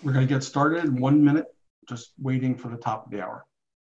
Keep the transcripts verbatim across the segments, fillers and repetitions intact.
We're going to get started in one minute, just waiting for the top of the hour.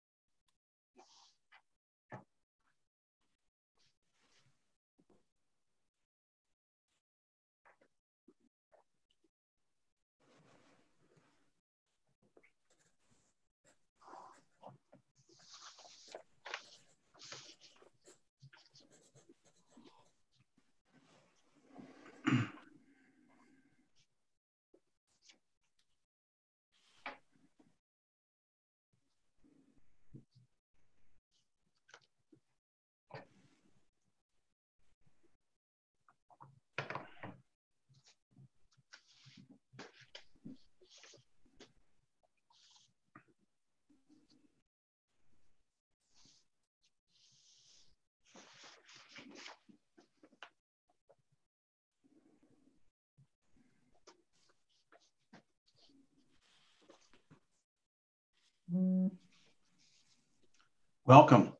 Welcome.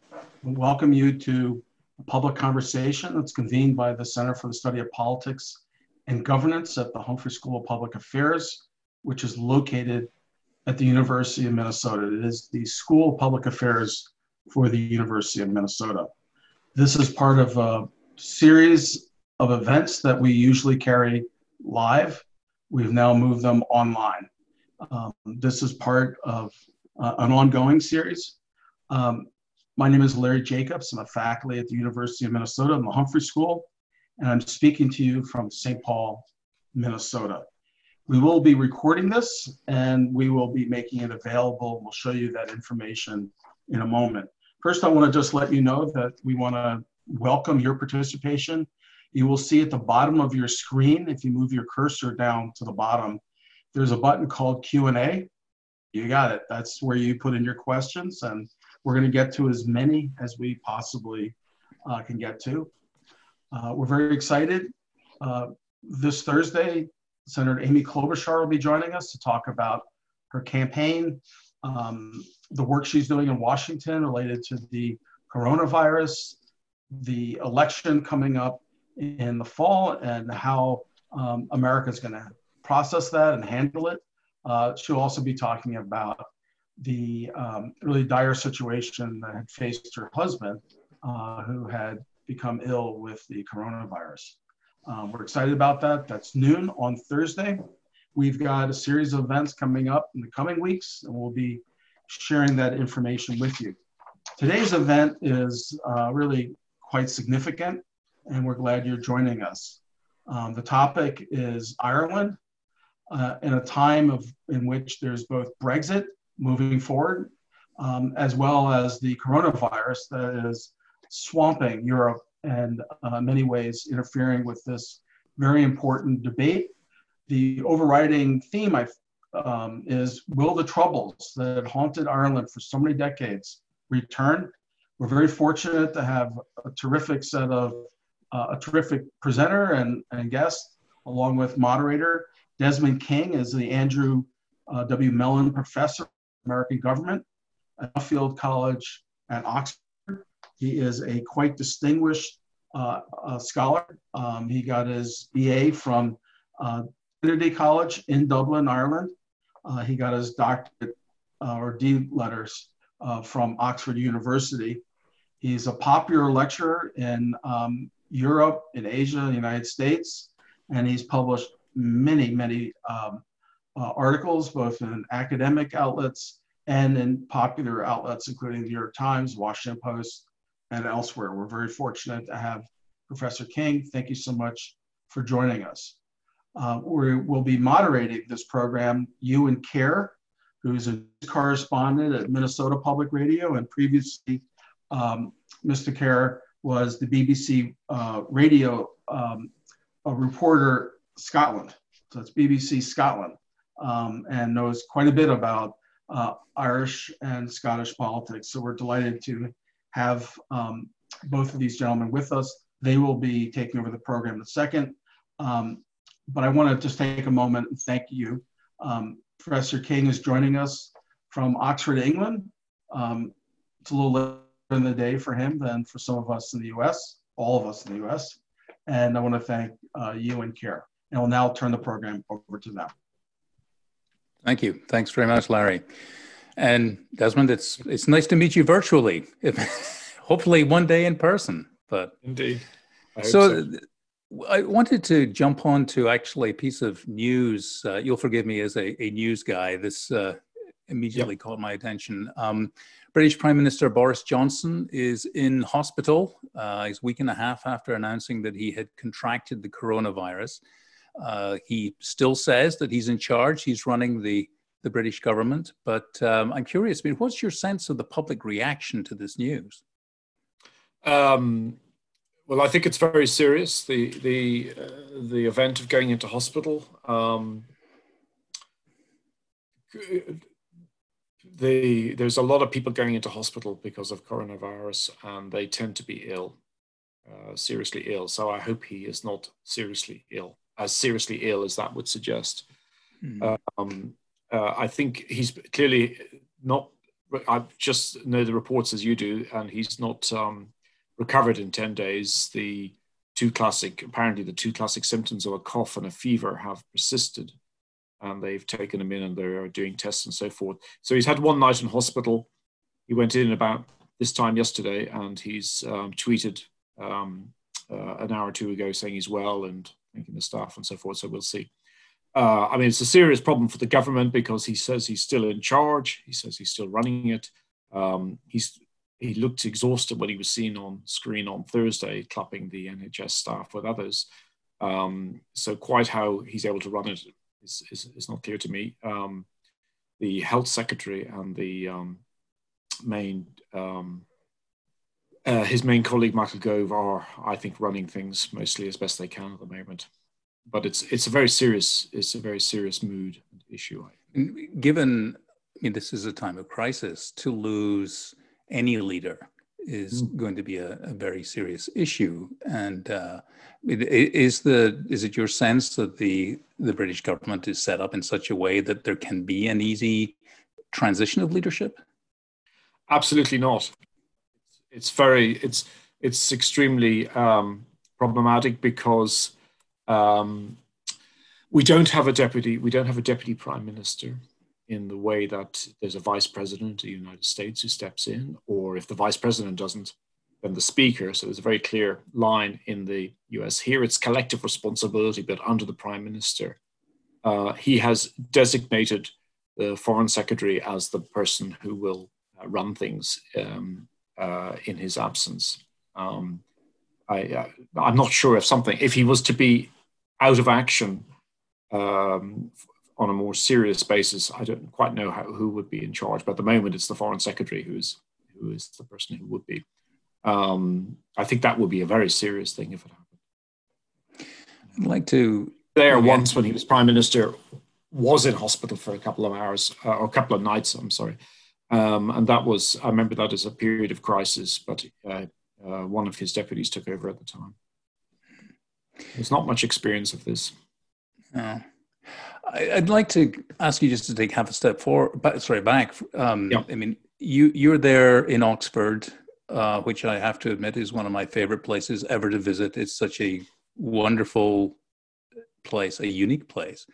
We welcome you to a public conversation that's convened by the Center for the Study of Politics and Governance at the Humphrey School of Public Affairs, which is located at the University of Minnesota. It is the School of Public Affairs for the University of Minnesota. This is part of a series of events that we usually carry live. We've now moved them online. Um, this is part of uh, an ongoing series. Um, my name is Larry Jacobs. I'm a faculty at the University of Minnesota in the Humphrey School, and I'm speaking to you from Saint Paul, Minnesota. We will be recording this, and we will be making it available. We'll show you that information in a moment. First, I want to just let you know that we want to welcome your participation. You will see at the bottom of your screen, if you move your cursor down to the bottom, there's a button called Q and A. You got it. That's where you put in your questions, and we're going to get to as many as we possibly uh, can get to. Uh, we're very excited. Uh, this Thursday, Senator Amy Klobuchar will be joining us to talk about her campaign, um, the work she's doing in Washington related to the coronavirus, the election coming up in the fall, and how um, America is going to process that and handle it. Uh, she'll also be talking about the um, really dire situation that had faced her husband, uh, who had become ill with the coronavirus. Um, we're excited about that. That's noon on Thursday. We've got a series of events coming up in the coming weeks, and we'll be sharing that information with you. Today's event is uh, really quite significant, and we're glad you're joining us. Um, the topic is Ireland, uh, in a time of in which there's both Brexit moving forward, um, as well as the coronavirus that is swamping Europe and uh, in many ways interfering with this very important debate. The overriding theme I, um, is, will the troubles that haunted Ireland for so many decades return? We're very fortunate to have a terrific set of, uh, a terrific presenter and, and guest, along with moderator. Desmond King is the Andrew uh, W. Mellon Professor American Government at Nuffield College at Oxford. He is a quite distinguished uh, uh, scholar. Um, he got his B A from uh, Trinity College in Dublin, Ireland. Uh, he got his doctorate uh, or D letters uh, from Oxford University. He's a popular lecturer in um, Europe, in Asia, the United States, and he's published many, many um, Uh, articles, both in academic outlets and in popular outlets, including the New York Times, Washington Post, and elsewhere. We're very fortunate to have Professor King. Thank you so much for joining us. Uh, we will be moderating this program, Ewan Kerr, who's a correspondent at Minnesota Public Radio, and previously um, Mister Kerr was the B B C uh, radio um, a reporter, Scotland. So it's B B C Scotland. Um, and knows quite a bit about uh, Irish and Scottish politics. So we're delighted to have um, both of these gentlemen with us. They will be taking over the program in a second. Um, but I want to just take a moment and thank you. Um, Professor King is joining us from Oxford, England. Um, it's a little later in the day for him than for some of us in the U S, all of us in the U S. And I want to thank uh, you and Kerr. And I'll now turn the program over to them. Thank you. Thanks very much, Larry. And Desmond, it's it's nice to meet you virtually. If, hopefully one day in person. But indeed. I hope so, so. I wanted to jump on to actually a piece of news. Uh, you'll forgive me as a, a news guy. This uh, immediately yep. caught my attention. Um, British Prime Minister Boris Johnson is in hospital. Uh, he's a week and a half after announcing that he had contracted the coronavirus. Uh, he still says that he's in charge. He's running the, the British government. But um, I'm curious, I mean, what's your sense of the public reaction to this news? Um, well, I think it's very serious. The the uh, the event of going into hospital. Um, the there's a lot of people going into hospital because of coronavirus, and they tend to be ill, uh, seriously ill. So I hope he is not seriously ill, as seriously ill as that would suggest. Mm. Um, uh, I think he's clearly not. I just know the reports as you do, and he's not. Um, recovered in ten days. The two classic, apparently the two classic symptoms of a cough and a fever have persisted, and they've taken him in and they're doing tests and so forth. So he's had one night in hospital. He went in about this time yesterday, and he's um, tweeted um, uh, an hour or two ago saying he's well and thanking the staff and so forth. So we'll see. Uh, I mean, it's a serious problem for the government because he says he's still in charge. He says he's still running it. Um, he's He looked exhausted when he was seen on screen on Thursday, clapping the N H S staff with others. Um, so quite how he's able to run it is, is, is not clear to me. Um, the health secretary and the um, main, um, uh, his main colleague, Michael Gove, are, I think, running things mostly as best they can at the moment. But it's it's a very serious, it's a very serious mood issue. Given, I mean, this is a time of crisis, to lose any leader is mm. going to be a, a very serious issue. And uh, is the is it your sense that the the British government is set up in such a way that there can be an easy transition of leadership? Absolutely not. It's very it's it's extremely um, problematic because um, we don't have a deputy. We don't have a deputy prime minister. In the way that there's a vice president of the United States who steps in, or if the vice president doesn't, then the speaker. So there's a very clear line in the U S. Here it's collective responsibility, but under the prime minister. Uh, he has designated the foreign secretary as the person who will uh, run things um, uh, in his absence. Um, I, uh, I'm not sure if something, if he was to be out of action um, on a more serious basis, I don't quite know how, who would be in charge, but at the moment it's the foreign secretary who is who is the person who would be. Um, I think that would be a very serious thing if it happened. I'd like to... There again. Once when he was prime minister, was in hospital for a couple of hours, uh, or a couple of nights, I'm sorry. Um, and that was, I remember that as a period of crisis, but uh, uh, one of his deputies took over at the time. There's not much experience of this. No. I'd like to ask you just to take half a step forward, sorry, back. Um, yeah. I mean, you, you're there in Oxford, uh, which I have to admit is one of my favorite places ever to visit. It's such a wonderful place, a unique place.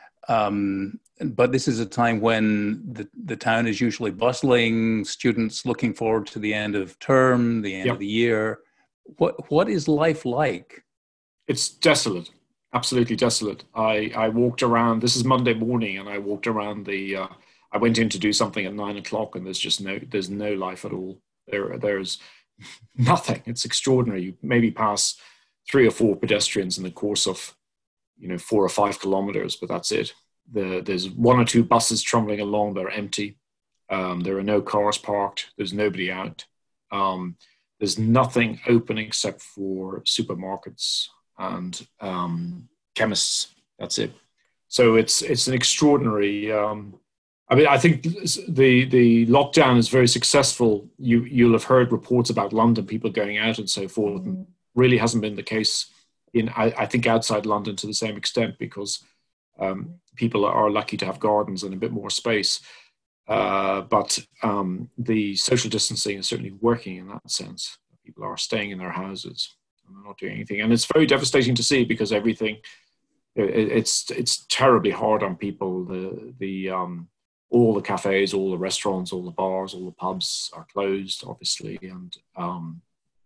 Um, but this is a time when the, the town is usually bustling, students looking forward to the end of term, the end yeah. of the year. What What is life like? It's desolate. Absolutely desolate. I, I walked around, this is Monday morning, and I walked around the, uh, I went in to do something at nine o'clock and there's just no, there's no life at all. There, there's nothing. It's extraordinary. You maybe pass three or four pedestrians in the course of, you know, four or five kilometers, but that's it. The, there's one or two buses trundling along, they're empty. Um, there are no cars parked. There's nobody out. Um, there's nothing open except for supermarkets and um, chemists. That's it. So it's it's an extraordinary. Um, I mean, I think the the lockdown is very successful. You you'll have heard reports about London, people going out and so forth. Mm-hmm. And really hasn't been the case in I, I think outside London to the same extent because um, people are lucky to have gardens and a bit more space. Uh, but um, the social distancing is certainly working in that sense. People are staying in their houses. They're not doing anything. And it's very devastating to see because everything, it, it's it's terribly hard on people. The the um, all the cafes, all the restaurants, all the bars, all the pubs are closed, obviously, and um,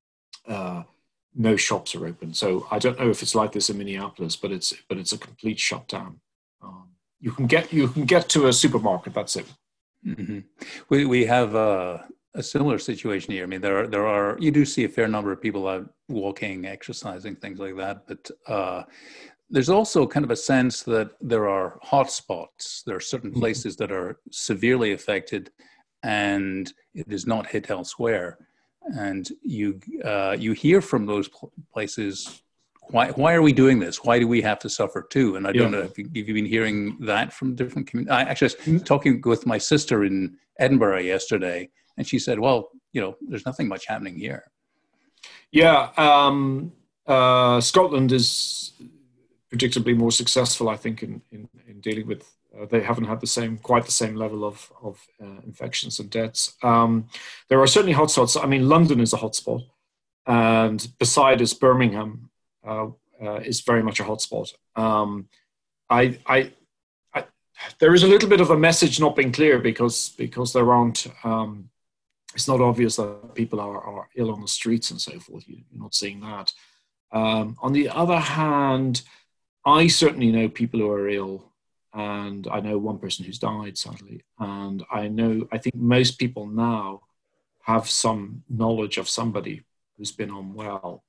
uh, no shops are open. So I don't know if it's like this in Minneapolis, but it's but it's a complete shutdown. Um, you can get you can get to a supermarket. That's it. Mm-hmm. We we have a, a similar situation here. I mean, there are there are you do see a fair number of people out walking, exercising, things like that, but. Uh, There's also kind of a sense that there are hotspots. There are certain places that are severely affected, and it is not hit elsewhere. And you uh, you hear from those places, why why are we doing this? Why do we have to suffer too? And I don't yeah. know if, you, if you've been hearing that from different communities. I actually was talking with my sister in Edinburgh yesterday, and she said, "Well, you know, there's nothing much happening here." Yeah, um, uh, Scotland is predictably more successful, I think, in, in, in dealing with, uh, they haven't had the same, quite the same level of, of uh, infections and deaths. Um, there are certainly hotspots. I mean, London is a hotspot, and beside us, Birmingham uh, uh, is very much a hotspot. Um, I, I, I, there is a little bit of a message not being clear because, because there aren't, um, it's not obvious that people are, are ill on the streets and so forth. You're not seeing that. Um, on the other hand, I certainly know people who are ill, and I know one person who's died, sadly. And I know, I think most people now have some knowledge of somebody who's been unwell.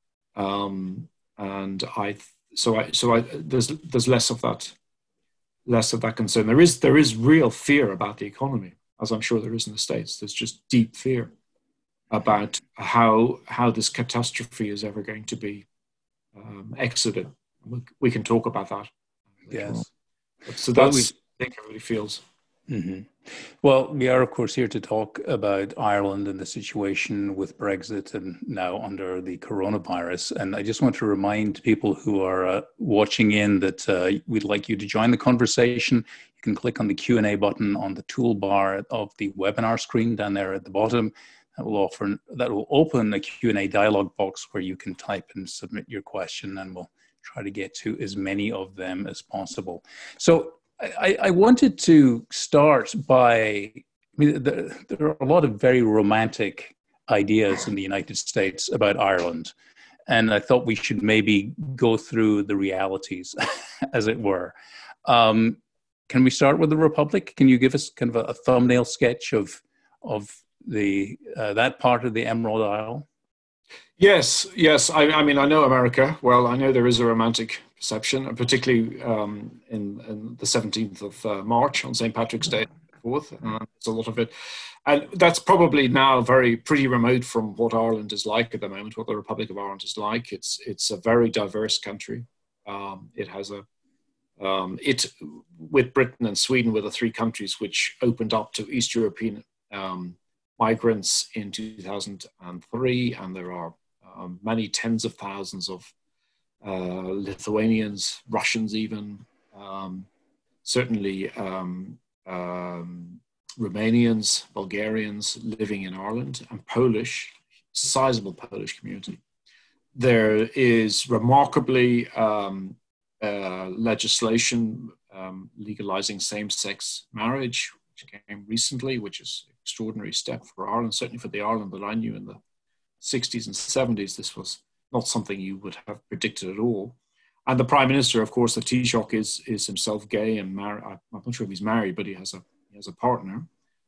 Um, and I, so I, so I, there's, there's less of that, less of that concern. There is, there is real fear about the economy, as I'm sure there is in the States. There's just deep fear about how, how this catastrophe is ever going to be um, exited. We can talk about that. Yes. So that's, well, we, I think everybody feels. Mm-hmm. Well, we are, of course, here to talk about Ireland and the situation with Brexit and now under the coronavirus. And I just want to remind people who are uh, watching in that uh, we'd like you to join the conversation. You can click on the Q and A button on the toolbar of the webinar screen down there at the bottom. That will offer, that will open a Q and A dialog box where you can type and submit your question, and we'll try to get to as many of them as possible. So I, I wanted to start by, I mean, the, there are a lot of very romantic ideas in the United States about Ireland. And I thought we should maybe go through the realities, as it were. Um, can we start with the Republic? Can you give us kind of a, a thumbnail sketch of, of the uh, that part of the Emerald Isle? Yes, yes. I, I mean, I know America well. I know there is a romantic perception, particularly um, in, in the seventeenth of uh, March on Saint Patrick's Day. Forth, uh, it's a lot of it, and that's probably now very pretty remote from what Ireland is like at the moment. What the Republic of Ireland is like. It's it's a very diverse country. Um, it has a um, it with Britain and Sweden were the three countries which opened up to East European um, migrants in two thousand three, and there are Um, many tens of thousands of uh, Lithuanians, Russians even, um, certainly um, um, Romanians, Bulgarians living in Ireland, and Polish, sizable Polish community. There is remarkably um, uh, legislation um, legalizing same-sex marriage, which came recently, which is an extraordinary step for Ireland, certainly for the Ireland that I knew in the sixties and seventies, this was not something you would have predicted at all. And the Prime Minister, of course, the Taoiseach, is is himself gay and married. I'm not sure if he's married, but he has a he has a partner,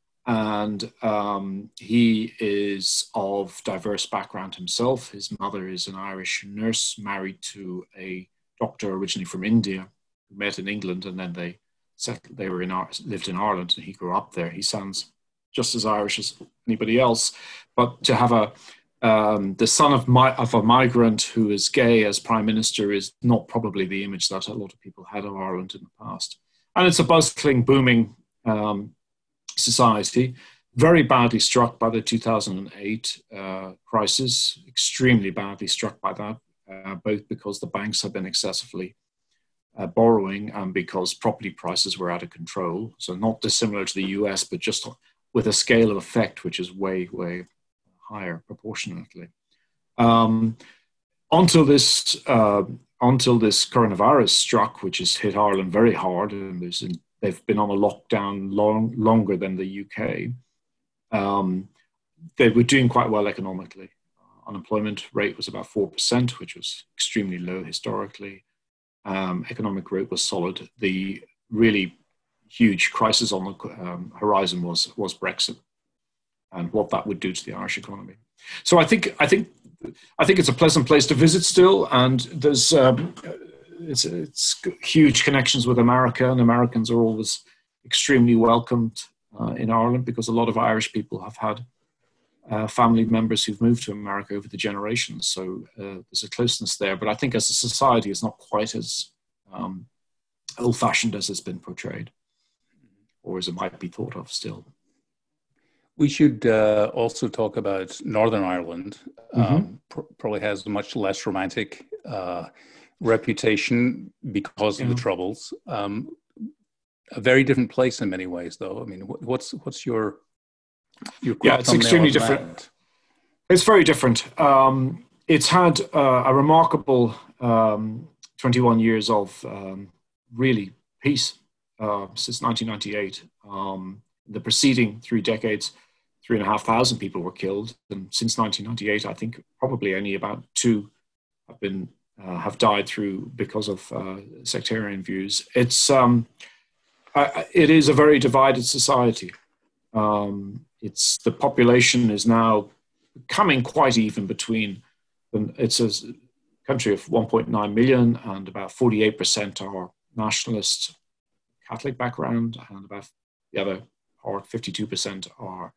and um, he is of diverse background himself. His mother is an Irish nurse married to a doctor originally from India, who met in England, and then they settled. They were in lived in Ireland, and he grew up there. He sounds just as Irish as anybody else, but to have a Um, the son of, my, of a migrant who is gay as Prime Minister is not probably the image that a lot of people had of Ireland in the past. And it's a bustling, booming um, society, very badly struck by the two thousand eight uh, crisis, extremely badly struck by that, uh, both because the banks have been excessively uh, borrowing and because property prices were out of control. So not dissimilar to the U S, but just with a scale of effect which is way, way higher proportionately. Um, until this, uh, until this coronavirus struck, which has hit Ireland very hard, and there's in, they've been on a lockdown long, longer than the U K, um, they were doing quite well economically. Uh, unemployment rate was about four percent, which was extremely low historically. Um, economic growth was solid. The really huge crisis on the um, horizon was was Brexit and what that would do to the Irish economy. So I think I think I think it's a pleasant place to visit still, and there's um, it's it's huge connections with America, and Americans are always extremely welcomed uh, in Ireland because a lot of Irish people have had uh, family members who've moved to America over the generations. So uh, there's a closeness there, but I think as a society, it's not quite as um, old-fashioned as it's been portrayed, or as it might be thought of still. We should uh, also talk about Northern Ireland. Mm-hmm. Um, pr- probably has a much less romantic uh, reputation because of yeah. the Troubles. Um, a very different place in many ways, though. I mean, what's what's your your yeah? It's extremely different. Land? It's very different. Um, it's had uh, a remarkable um, twenty-one years of um, really peace uh, since nineteen ninety-eight. Um, the preceding three decades, three and a half thousand people were killed, and since nineteen ninety-eight, I think probably only about two have been uh, have died through because of uh, sectarian views. It's um, I, it is a very divided society. Um, it's the population is now becoming quite even between. It's a country of one point nine million, and about forty-eight percent are nationalist Catholic background, and about the other part, fifty-two percent are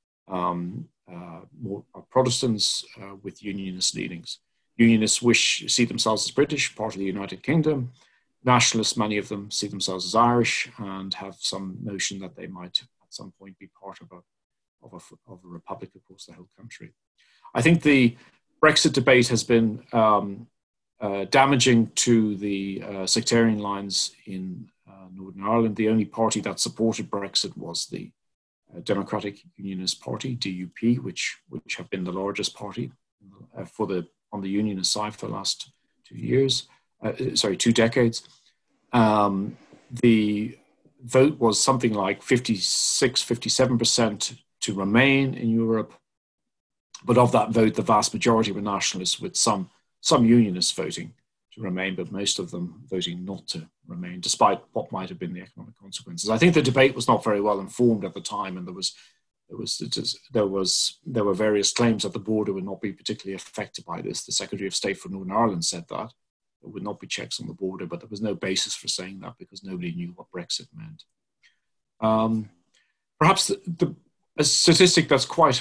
um, uh, more are Protestants uh, with unionist leanings. Unionists wish see themselves as British, part of the United Kingdom. Nationalists, many of them, see themselves as Irish and have some notion that they might at some point be part of a of a, of a republic across the whole country. I think the Brexit debate has been um, uh, damaging to the uh, sectarian lines in uh, Northern Ireland. The only party that supported Brexit was the uh, Democratic Unionist Party, D U P, which which have been the largest party uh, for the on the unionist side for the last two years. Uh, sorry, two decades. Um, the vote was something like fifty-six, fifty-seven percent to remain in Europe. But of that vote, the vast majority were nationalists, with some, some unionists voting to remain, but most of them voting not to remain, despite what might have been the economic consequences. I think the debate was not very well informed at the time, and there was there was there was there were various claims that the border would not be particularly affected by this. The Secretary of State for Northern Ireland said that there would not be checks on the border, but there was no basis for saying that because nobody knew what Brexit meant. Um, perhaps the, the, a statistic that's quite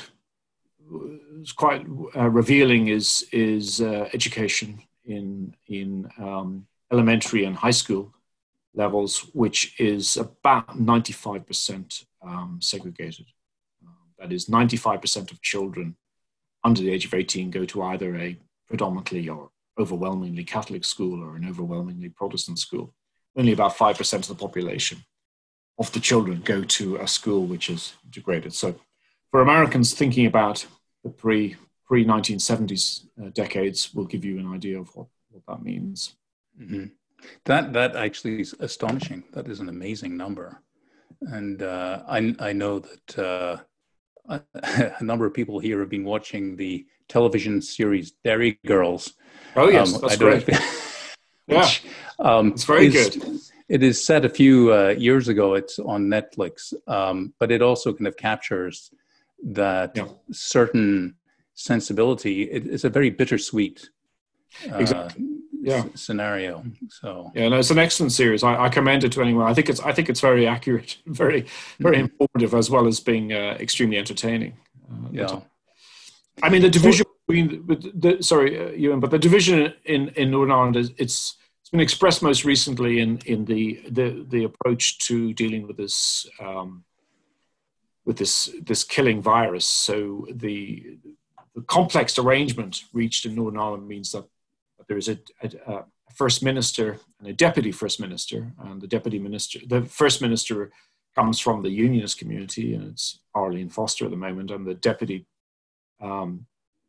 quite uh, revealing is is uh, education in in um, elementary and high school levels, which is about ninety-five percent um, segregated. Uh, that is, ninety-five percent of children under the age of eighteen go to either a predominantly or overwhelmingly Catholic school or an overwhelmingly Protestant school. Only about five percent of the population of the children go to a school which is integrated. So for Americans thinking about the pre, pre-nineteen seventies uh, decades will give you an idea of what, what that means. Mm-hmm. That that actually is astonishing. That is an amazing number. And uh, I, I know that uh, a, a number of people here have been watching the television series Derry Girls. Oh, yes, um, that's great. Yeah, which, um, it's very is, good. It is set a few uh, years ago. It's on Netflix, um, but it also kind of captures that yeah. certain sensibility. It, it's a very bittersweet uh, exactly. yeah. s- scenario. So yeah, no, it's an excellent series. I, I commend it to anyone. I think it's I think it's very accurate, very very mm-hmm. informative, as well as being uh, extremely entertaining. Uh, yeah, I mean the division between the, the sorry, uh, Ewan, but the division in in Northern Ireland is it's it's been expressed most recently in in the the the approach to dealing with this. Um, with this this killing virus. So the, the complex arrangement reached in Northern Ireland means that, that there is a, a, a first minister and a deputy first minister, and the deputy minister, the first minister comes from the unionist community, and it's Arlene Foster at the moment, and the deputy um,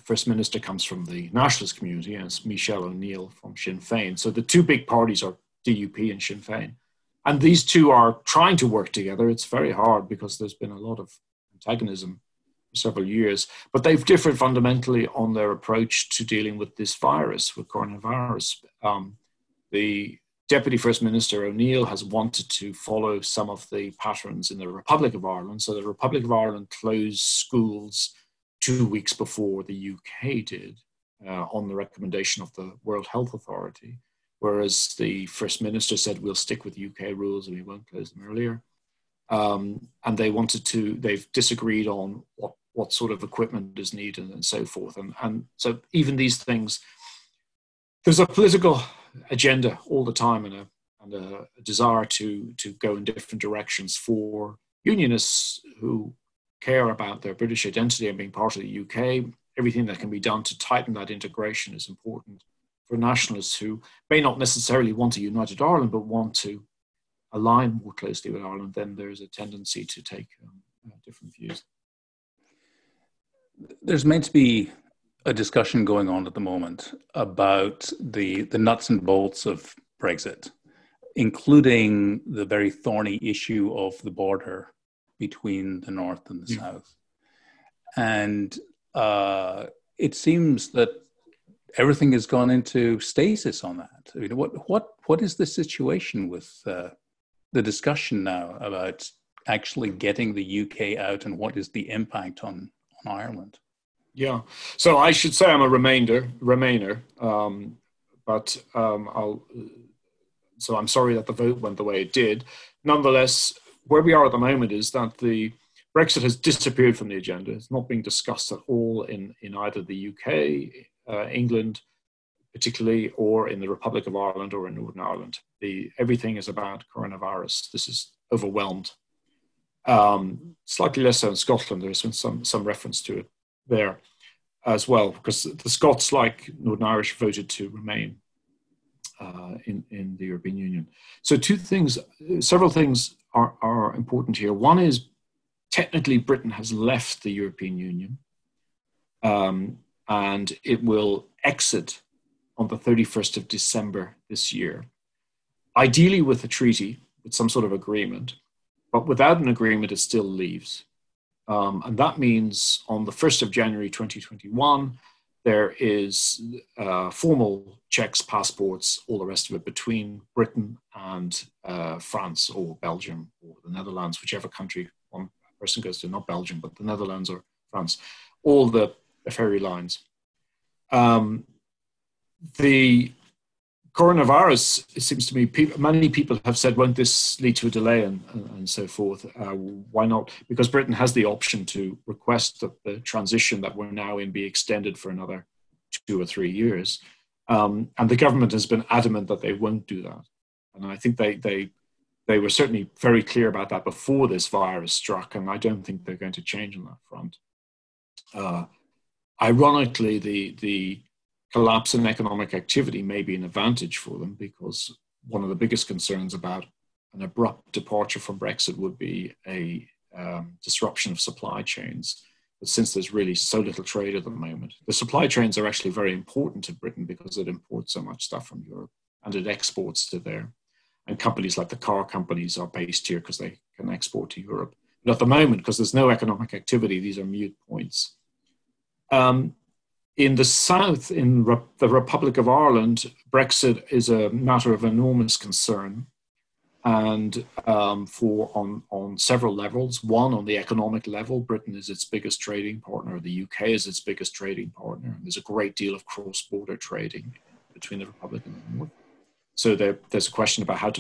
First Minister comes from the nationalist community, and it's Michelle O'Neill from Sinn Féin. So the two big parties are D U P and Sinn Féin. And these two are trying to work together. It's very hard because there's been a lot of antagonism for several years, but they've differed fundamentally on their approach to dealing with this virus, with coronavirus. Um, the Deputy First Minister O'Neill has wanted to follow some of the patterns in the Republic of Ireland. So the Republic of Ireland closed schools two weeks before the U K did, uh, on the recommendation of the World Health Authority, whereas the First Minister said we'll stick with U K rules and we won't close them earlier. Um, and they wanted to, they've disagreed on what, what sort of equipment is needed and so forth. And, and so even these things, there's a political agenda all the time and a, and a desire to, to go in different directions for unionists who care about their British identity and being part of the U K. Everything that can be done to tighten that integration is important. For nationalists who may not necessarily want a united Ireland, but want to align more closely with Ireland, then there's a tendency to take um, uh, different views. There's meant to be a discussion going on at the moment about the, the nuts and bolts of Brexit, including the very thorny issue of the border between the North and the Yeah. South. And uh, it seems that everything has gone into stasis on that. I mean, what what what is the situation with uh, the discussion now about actually getting the U K out, and what is the impact on, on Ireland? Yeah, so I should say I'm a Remainer, Remainer, um, but um, I'll. So I'm sorry that the vote went the way it did. Nonetheless, where we are at the moment is that the Brexit has disappeared from the agenda. It's not being discussed at all in, in either the U K, uh, England, particularly, or in the Republic of Ireland or in Northern Ireland. The, everything is about coronavirus. This is overwhelmed. Um, slightly less so in Scotland. There's been some, some reference to it there as well, because the Scots, like Northern Irish, voted to remain uh, in, in the European Union. So two things, several things are, are important here. One is, technically Britain has left the European Union, um, and it will exit on the thirty-first of December this year, ideally with a treaty, with some sort of agreement, but without an agreement, it still leaves. Um, and that means on the first of January twenty twenty-one, there is uh, formal checks, passports, all the rest of it between Britain and uh, France or Belgium or the Netherlands, whichever country one person goes to, not Belgium, but the Netherlands or France, all the, the ferry lines. Um, the coronavirus, it seems to me, people, many people have said, won't this lead to a delay and, and, and so forth? Uh, why not? Because Britain has the option to request that the transition that we're now in be extended for another two or three years. Um, and the government has been adamant that they won't do that. And I think they, they, they were certainly very clear about that before this virus struck, and I don't think they're going to change on that front. Uh, ironically, the, the collapse in economic activity may be an advantage for them, because one of the biggest concerns about an abrupt departure from Brexit would be a um, disruption of supply chains. But since there's really so little trade at the moment, the supply chains are actually very important to Britain because it imports so much stuff from Europe and it exports to there. And companies like the car companies are based here because they can export to Europe. But at the moment, because there's no economic activity, these are moot points. Um, In the south, in Re- the Republic of Ireland, Brexit is a matter of enormous concern, and um, for on, on several levels. One, on the economic level, Britain is its biggest trading partner. The U K is its biggest trading partner. And there's a great deal of cross-border trading between the Republic and the North. So there, there's a question about how to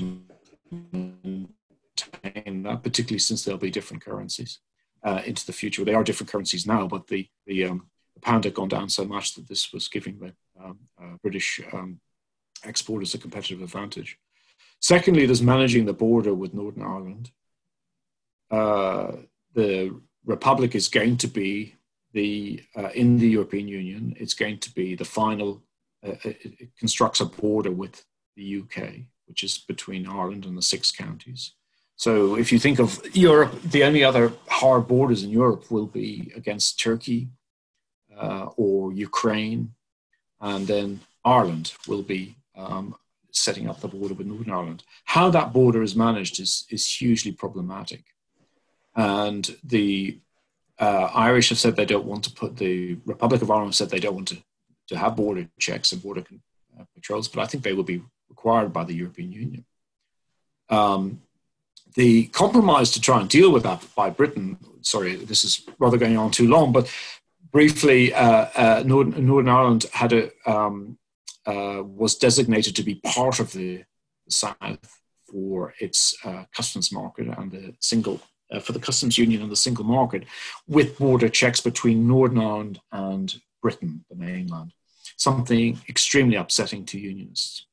maintain that, particularly since there'll be different currencies uh, into the future. They are different currencies now, but the the um, The pound had gone down so much that this was giving the um, uh, British um, exporters a competitive advantage. Secondly, there's managing the border with Northern Ireland. Uh, the Republic is going to be the, uh, in the European Union, it's going to be the final, uh, it, it constructs a border with the U K, which is between Ireland and the six counties. So if you think of Europe, the only other hard borders in Europe will be against Turkey, uh, or Ukraine, and then Ireland will be um, setting up the border with Northern Ireland. How that border is managed is, is hugely problematic. And the uh, Irish have said they don't want to put, the Republic of Ireland said they don't want to, to have border checks and border uh, patrols, but I think they will be required by the European Union. Um, the compromise to try and deal with that by Britain, sorry, this is rather going on too long, but briefly, uh, uh, Northern, Northern Ireland had a, um, uh, was designated to be part of the South for its uh, customs market and the single, uh, for the customs union and the single market, with border checks between Northern Ireland and Britain, the mainland, something extremely upsetting to unionists.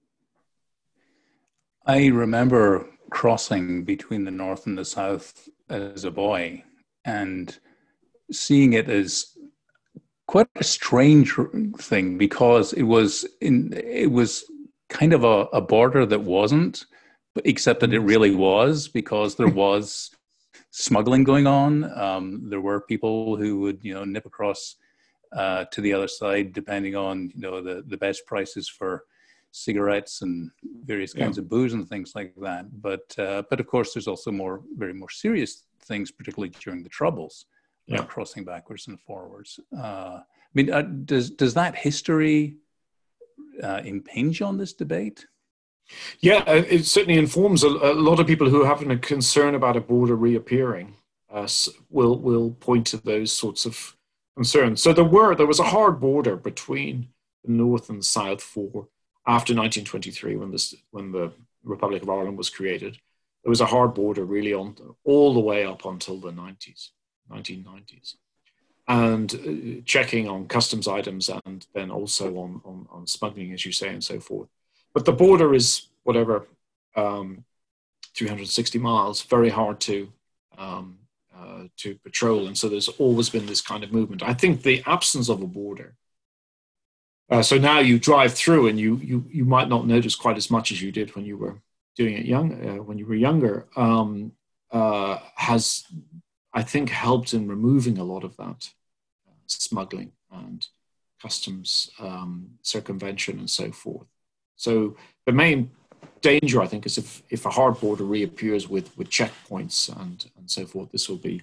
I remember crossing between the North and the South as a boy and seeing it as quite a strange thing, because it was in it was kind of a, a border that wasn't, except that it really was, because there was smuggling going on. Um, there were people who would, you know, nip across uh, to the other side, depending on, you know, the, the best prices for cigarettes and various kinds yeah. of booze and things like that. But uh, but of course, there's also more very more serious things, particularly during the Troubles. Yeah. Crossing backwards and forwards. Uh, I mean, uh, does does that history uh, impinge on this debate? Yeah, it certainly informs a, a lot of people who have a concern about a border reappearing. Uh, will will point to those sorts of concerns. So there were there was a hard border between the North and the South for after nineteen twenty-three, when this when the Republic of Ireland was created. There was a hard border really on all the way up until the nineties. nineteen nineties, and uh, checking on customs items and then also on, on, on smuggling, as you say, and so forth. But the border is, whatever, um, three hundred sixty miles, very hard to um, uh, to patrol. And so there's always been this kind of movement. I think the absence of a border, uh, so now you drive through and you, you, you might not notice quite as much as you did when you were doing it young, uh, when you were younger, um, uh, has... I think helped in removing a lot of that uh, smuggling and customs um, circumvention and so forth. So the main danger, I think, is if, if a hard border reappears with, with checkpoints and, and so forth, this will be,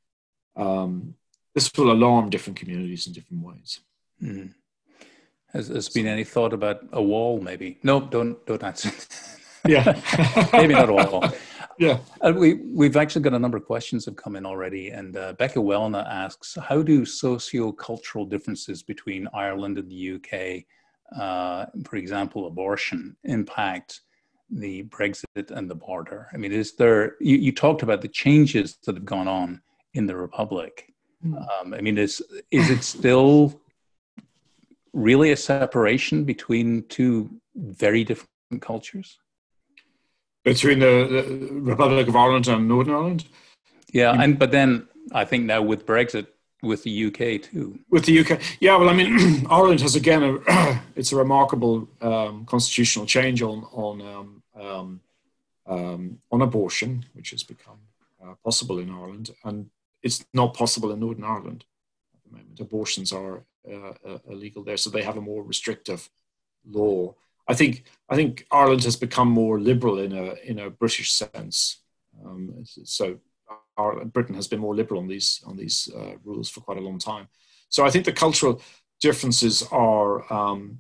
um, this will alarm different communities in different ways. Mm. Has there been any thought about a wall, maybe? No, don't, don't answer. Yeah. Maybe not a wall. Yeah, uh, we, we've actually got a number of questions have come in already. And uh, Becca Wellna asks, how do socio-cultural differences between Ireland and the U K, uh, for example, abortion, impact the Brexit and the border? I mean, is there, you, you talked about the changes that have gone on in the Republic. Mm. Um, I mean, is, is it still really a separation between two very different cultures? Between the, the Republic of Ireland and Northern Ireland? Yeah, and but then I think now with Brexit, with the U K too. With the U K, yeah. Well, I mean, Ireland has again, a, it's a remarkable um, constitutional change on on um, um, um, on abortion, which has become uh, possible in Ireland, and it's not possible in Northern Ireland at the moment. Abortions are uh, uh, illegal there, so they have a more restrictive law. I think I think Ireland has become more liberal in a in a British sense. Um, so our, Britain has been more liberal on these on these uh, rules for quite a long time. So I think the cultural differences are um,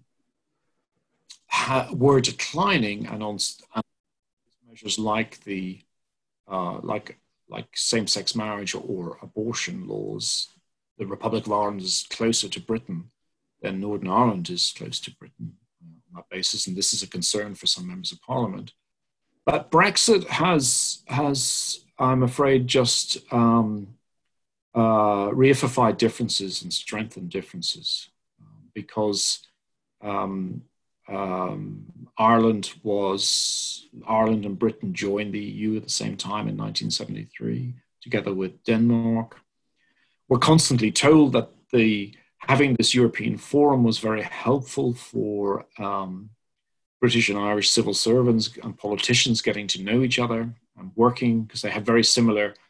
ha, were declining, and on and measures like the uh, like like same-sex marriage or abortion laws, the Republic of Ireland is closer to Britain than Northern Ireland is close to Britain. On that basis, and this is a concern for some members of Parliament. But Brexit has, has I'm afraid, just um, uh, reified differences and strengthened differences, um, because um, um, Ireland was Ireland and Britain joined the E U at the same time in nineteen seventy-three, together with Denmark. We're constantly told that the having this European forum was very helpful for um, British and Irish civil servants and politicians getting to know each other and working, because they have very similar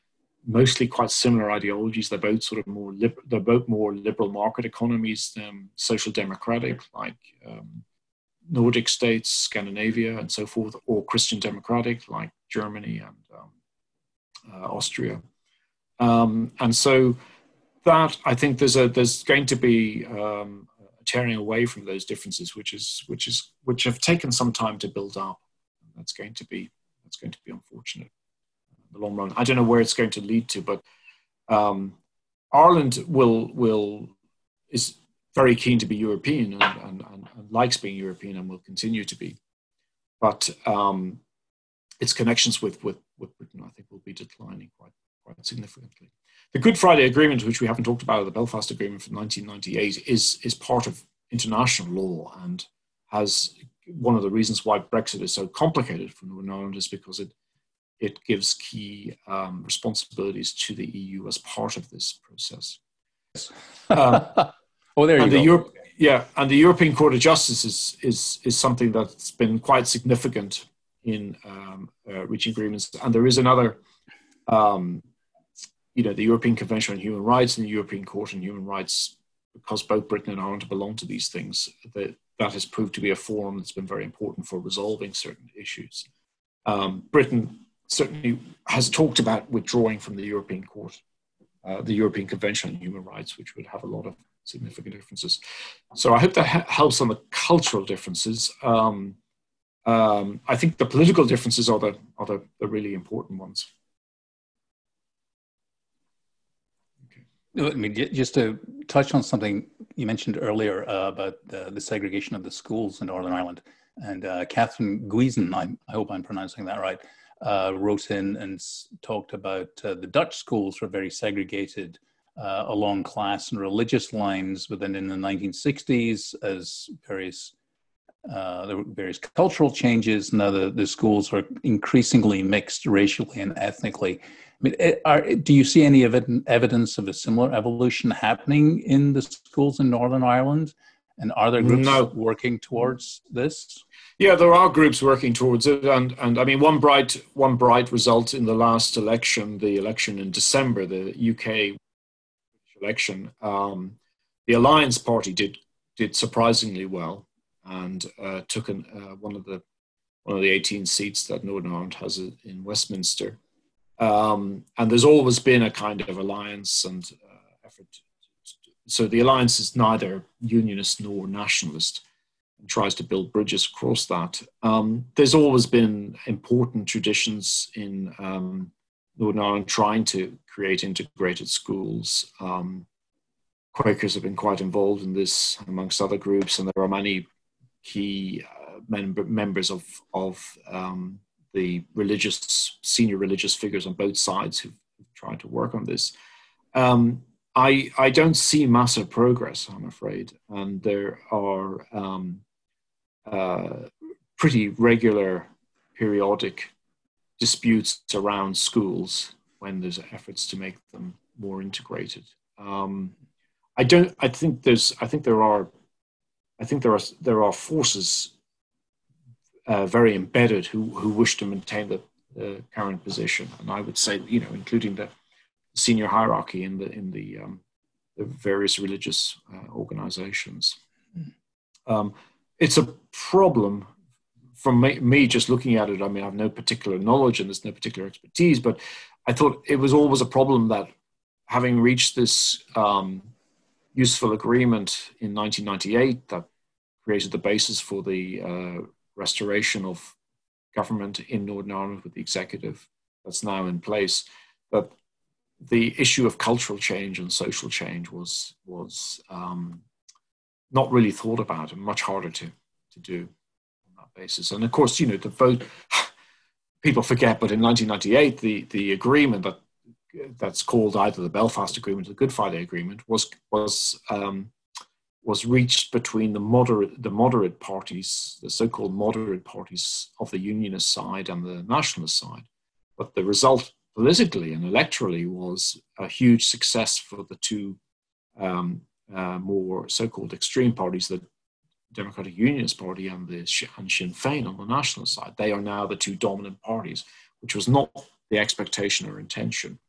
mostly quite similar ideologies. They're both sort of more liber- they're both more liberal market economies than social democratic, like um, Nordic states, Scandinavia, and so forth, or Christian democratic, like Germany and um, uh, Austria. Um, and so that, I think there's a there's going to be um, a tearing away from those differences, which is which is which have taken some time to build up. That's going to be that's going to be unfortunate in the long run. I don't know where it's going to lead to, but um, Ireland will will is very keen to be European and, and, and, and likes being European and will continue to be. But um, its connections with, with, with Britain, I think, will be declining quite, quite significantly. The Good Friday Agreement, which we haven't talked about, the Belfast Agreement from nineteen ninety-eight, is, is part of international law and has one of the reasons why Brexit is so complicated for Northern Ireland is because it, it gives key um, responsibilities to the E U as part of this process. Um, oh, there you and go. The Europe, yeah, and the European Court of Justice is, is, is something that's been quite significant in um, uh, reaching agreements. And there is another, um, you know, the European Convention on Human Rights and the European Court on Human Rights, because both Britain and Ireland belong to these things, that, that has proved to be a forum that's been very important for resolving certain issues. Um, Britain certainly has talked about withdrawing from the European Court, uh, the European Convention on Human Rights, which would have a lot of significant differences. So I hope that ha- helps on the cultural differences. Um, um, I think the political differences are the are the, the really important ones. I mean, just to touch on something you mentioned earlier uh, about the, the segregation of the schools in Northern Ireland, and uh, Catherine Guisen, I, I hope I'm pronouncing that right, uh, wrote in and s- talked about uh, the Dutch schools were very segregated uh, along class and religious lines, but then in the nineteen sixties, as various uh, there were various cultural changes, now the, the schools are increasingly mixed racially and ethnically. I mean, are, do you see any ev- evidence of a similar evolution happening in the schools in Northern Ireland? And are there groups No. working towards this? Yeah, there are groups working towards it, and and I mean one bright one bright result in the last election, the election in December, the U K election, um, the Alliance Party did did surprisingly well and uh, took an, uh, one of the one of the eighteen seats that Northern Ireland has in Westminster. Um, and there's always been a kind of alliance and uh, effort. So the alliance is neither unionist nor nationalist and tries to build bridges across that. Um, there's always been important traditions in um, Northern Ireland trying to create integrated schools. Um, Quakers have been quite involved in this amongst other groups, and there are many key uh, member, members of, of um, the religious, senior religious figures on both sides who've tried to work on this. Um, I, I don't see massive progress, I'm afraid. And there are um, uh, pretty regular periodic disputes around schools when there's efforts to make them more integrated. Um, I don't, I think there's, I think there are, I think there are, there are forces Uh, very embedded who who wish to maintain the, the current position, and I would say, you know, including the senior hierarchy in the in the, um, the various religious uh, organizations. Um, it's a problem from me, me just looking at it. I mean, I have no particular knowledge and there's no particular expertise, but I thought it was always a problem that having reached this um, useful agreement in nineteen ninety-eight that created the basis for the uh, restoration of government in Northern Ireland with the executive that's now in place, that the issue of cultural change and social change was was um, not really thought about and much harder to, to do on that basis. And of course, you know, the vote, people forget, but in nineteen ninety-eight, the, the agreement that that's called either the Belfast Agreement or the Good Friday Agreement was was um, was reached between the moderate, the moderate parties, the so-called moderate parties of the unionist side and the nationalist side. But the result politically and electorally was a huge success for the two um, uh, more so-called extreme parties, the Democratic Unionist Party and the and Sinn Féin on the national side. They are now the two dominant parties, which was not the expectation or intention.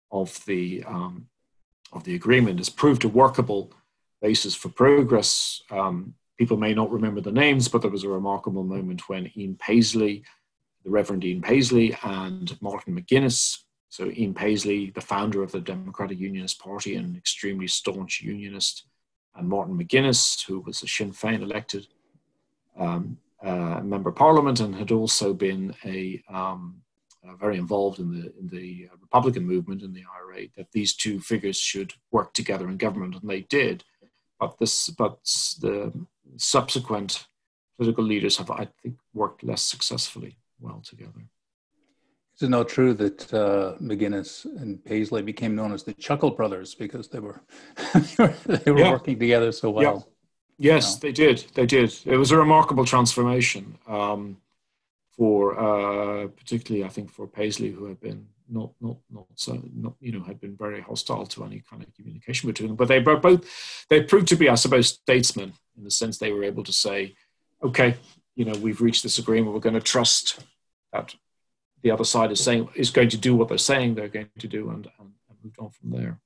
of the um, of the agreement has proved a workable basis for progress. Um, people may not remember the names, but there was a remarkable moment when Ian Paisley, the Reverend Ian Paisley, and Martin McGuinness, so Ian Paisley, the founder of the Democratic Unionist Party and an extremely staunch unionist, and Martin McGuinness, who was a Sinn Féin elected um, uh, member of Parliament and had also been a um, uh, very involved in the in the Republican movement in the I R A, that these two figures should work together in government, and they did. But this, but the subsequent political leaders have, I think, worked less successfully well together. Is it not true that uh, McGuinness and Paisley became known as the Chuckle Brothers because they were they were yeah. working together so well? Yeah. Yes, no. they did. They did. It was a remarkable transformation um, for, uh, particularly, I think, for Paisley, who had been not, not, not so, not, you know, had been very hostile to any kind of communication between them. But they both, they proved to be, I suppose, statesmen in the sense they were able to say, okay, you know, we've reached this agreement. We're going to trust that the other side is saying is going to do what they're saying they're going to do, and, and, and moved on from there.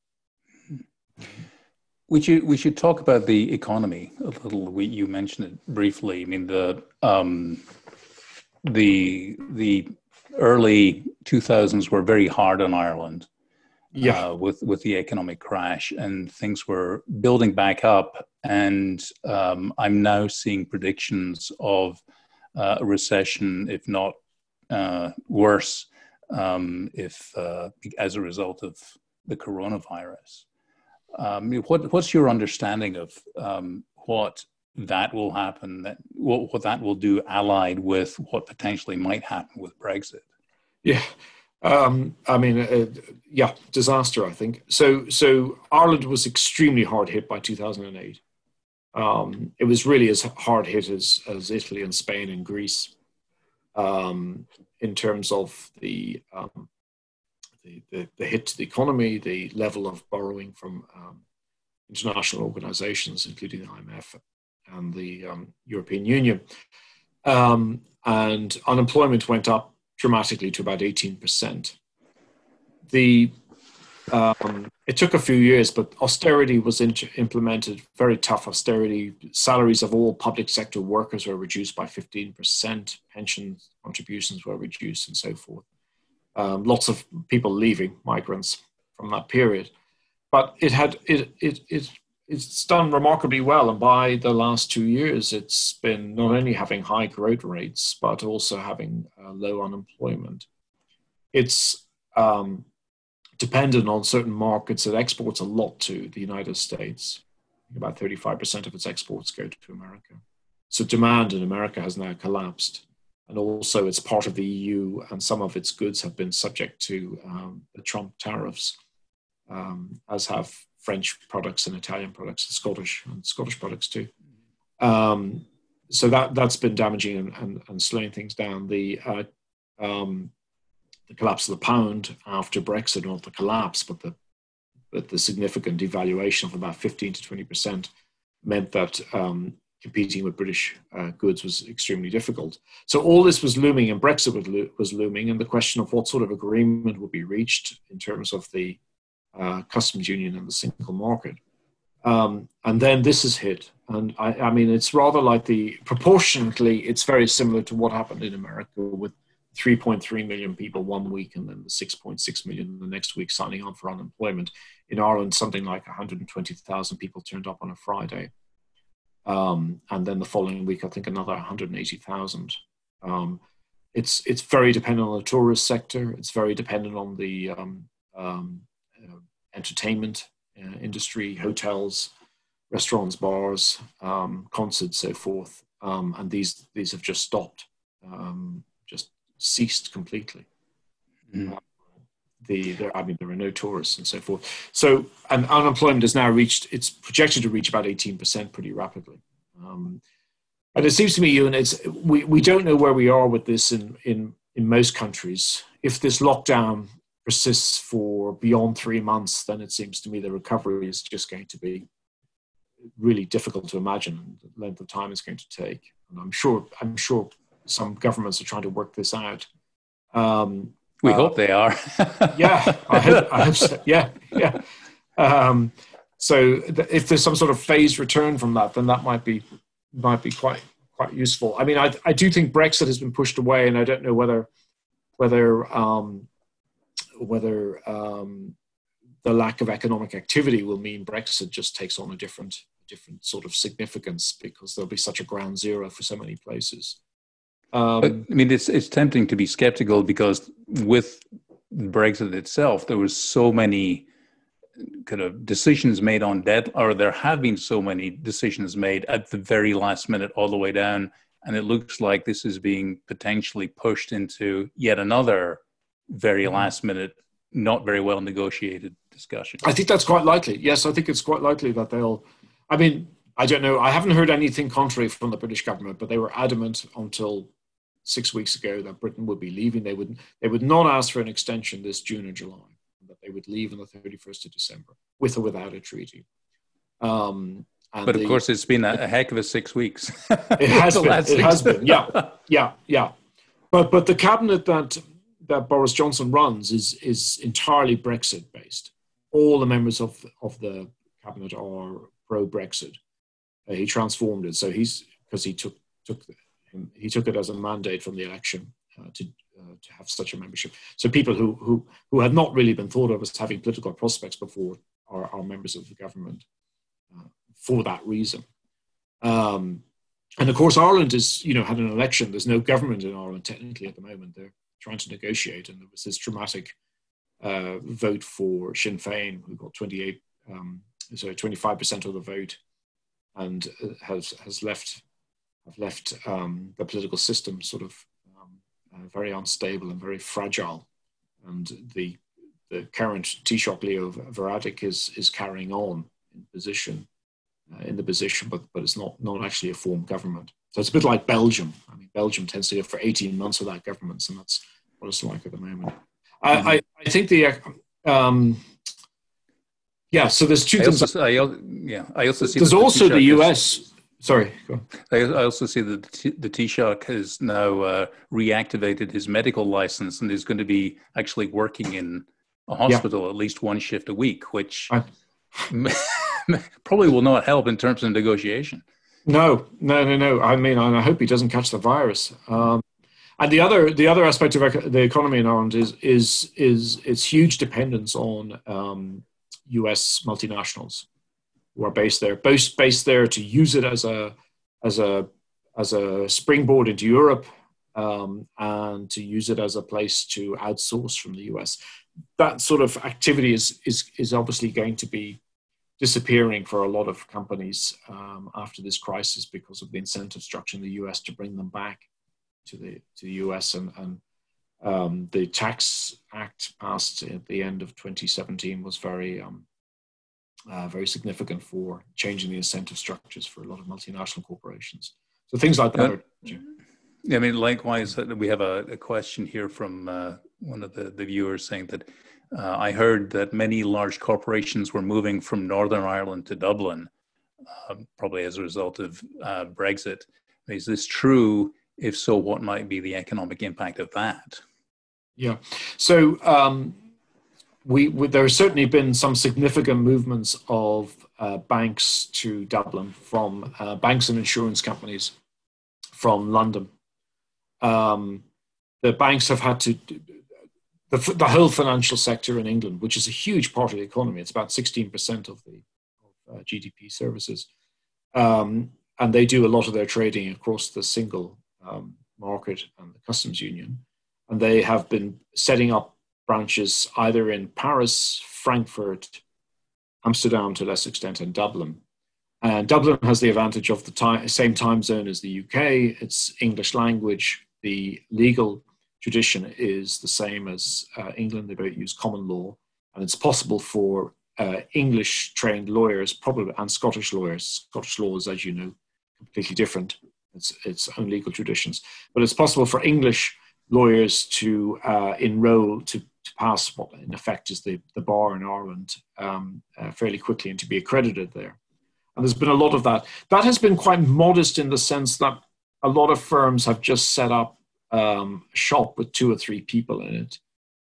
We should we should talk about the economy a little. We, you mentioned it briefly. I mean, the um, the the early two thousands were very hard on Ireland, yeah, uh, with with the economic crash, and things were building back up. And um, I'm now seeing predictions of uh, a recession, if not uh, worse, um, if uh, as a result of the coronavirus. Um, what, what's your understanding of um, what that will happen, that what, what that will do, allied with what potentially might happen with Brexit? Yeah, um, I mean, uh, yeah, disaster, I think. So, so Ireland was extremely hard hit by two thousand eight. Um, it was really as hard hit as, as Italy and Spain and Greece um, in terms of the um, The, the, the hit to the economy, the level of borrowing from um, international organizations, including the I M F and the um, European Union. Um, and unemployment went up dramatically to about eighteen percent. The, um, it took a few years, but austerity was in, implemented, very tough austerity. Salaries of all public sector workers were reduced by fifteen percent, pension contributions were reduced, and so forth. Um, lots of people leaving, migrants, from that period, but it had it it it it's done remarkably well. And by the last two years, it's been not only having high growth rates but also having uh, low unemployment. It's um, dependent on certain markets. It exports a lot to the United States. About thirty-five percent of its exports go to America. So demand in America has now collapsed. And also it's part of the E U, and some of its goods have been subject to um, the Trump tariffs, um, as have French products and Italian products, and Scottish and Scottish products too. Um, so that, that's been damaging and, and, and slowing things down. The, uh, um, the collapse of the pound after Brexit, not the collapse, but the, but the significant devaluation of about fifteen to twenty percent meant that um, competing with British uh, goods was extremely difficult. So all this was looming, and Brexit was, lo- was looming, and the question of what sort of agreement would be reached in terms of the uh, customs union and the single market. Um, and then this is hit. And I, I mean, it's rather like the, proportionately, it's very similar to what happened in America with three point three million people one week and then the six point six million the next week signing on for unemployment. In Ireland, something like one hundred twenty thousand people turned up on a Friday. Um, and then the following week, I think another one hundred eighty thousand. Um, it's it's very dependent on the tourist sector. It's very dependent on the um, um, uh, entertainment uh, industry, hotels, restaurants, bars, um, concerts, so forth. Um, and these these have just stopped, um, just ceased completely. Mm. Uh, The, there, I mean, there are no tourists and so forth. So, and unemployment has now reached, it's projected to reach about eighteen percent pretty rapidly. Um, and it seems to me, Ewan, it's, we, we don't know where we are with this in, in, in most countries. If this lockdown persists for beyond three months, then it seems to me the recovery is just going to be really difficult to imagine the length of time it's going to take. And I'm sure, I'm sure some governments are trying to work this out. Um, We uh, hope they are. yeah, I hope, I hope so. Yeah, yeah. Um, so th- if there's some sort of phased return from that, then that might be might be quite quite useful. I mean, I I do think Brexit has been pushed away, and I don't know whether whether um, whether um, the lack of economic activity will mean Brexit just takes on a different different sort of significance, because there'll be such a ground zero for so many places. Um, but, I mean, it's it's tempting to be skeptical, because with Brexit itself, there was so many kind of decisions made on dead, or there have been so many decisions made at the very last minute all the way down, and it looks like this is being potentially pushed into yet another very last minute, not very well negotiated discussion. I think that's quite likely. Yes, I think it's quite likely that they'll, I mean, I don't know. I haven't heard anything contrary from the British government, but they were adamant until six weeks ago that Britain would be leaving. They would they would not ask for an extension this June or July, that they would leave on the thirty-first of December, with or without a treaty. Um, and but of the, course, it's been a, a heck of a six weeks. It has been. It has been. Yeah, yeah, yeah. But but the cabinet that that Boris Johnson runs is is entirely Brexit based. All the members of of the cabinet are pro Brexit. Uh, he transformed it, so he's because he took took he took it as a mandate from the election uh, to uh, to have such a membership. So people who who who had not really been thought of as having political prospects before are, are members of the government uh, for that reason. Um, and of course, Ireland is you know had an election. There's no government in Ireland technically at the moment. They're trying to negotiate, and there was this dramatic uh, vote for Sinn Féin, who got twenty-eight, um, sorry, twenty-five percent of the vote, and has has left have left um, the political system sort of um, uh, very unstable and very fragile. And the the current Taoiseach Leo Varadkar is is carrying on in position uh, in the position, but but it's not not actually a formed government. So it's a bit like Belgium. I mean, Belgium tends to go for eighteen months without governments, and that's what it's like at the moment. Mm-hmm. I, I I think the um, yeah. So there's two I things. Also, I, yeah, I also see there's also the U S. Is, sorry, go on. I also see that the Taoiseach has now uh, reactivated his medical license and is going to be actually working in a hospital yeah. at least one shift a week, which I, probably will not help in terms of negotiation. No, no, no, no. I mean, I hope he doesn't catch the virus. Um, and the other, the other aspect of the economy in Ireland is is is its huge dependence on um, U S multinationals who are based there, both based there to use it as a as a as a springboard into Europe, um, and to use it as a place to outsource from the U S. That sort of activity is is is obviously going to be disappearing for a lot of companies um, after this crisis because of the incentive structure in the U S to bring them back to the to the U S, and, and um, the Tax Act passed at the end of twenty seventeen was very um, uh, very significant for changing the incentive structures for a lot of multinational corporations. So things like that. Uh, are, I mean, likewise, we have a, a question here from uh, one of the, the viewers saying that Uh, I heard that many large corporations were moving from Northern Ireland to Dublin, uh, probably as a result of uh, Brexit. Is this true? If so, what might be the economic impact of that? Yeah, so um, we, we there have certainly been some significant movements of uh, banks to Dublin, from uh, banks and insurance companies from London. Um, the banks have had to... The, the whole financial sector in England, which is a huge part of the economy, it's about sixteen percent of the of, uh, G D P services, um, and they do a lot of their trading across the single um, market and the customs union. And they have been setting up branches either in Paris, Frankfurt, Amsterdam to a less extent, and Dublin. And Dublin has the advantage of the time, same time zone as the U K. It's English language. The legal tradition is the same as uh, England. They both use common law, and it's possible for uh, English-trained lawyers, probably, and Scottish lawyers. Scottish law is, as you know, completely different. It's its own legal traditions, but it's possible for English lawyers to uh, enroll to, to pass what, in effect, is the the bar in Ireland um, uh, fairly quickly and to be accredited there. And there's been a lot of that. That has been quite modest in the sense that a lot of firms have just set up Um, a shop with two or three people in it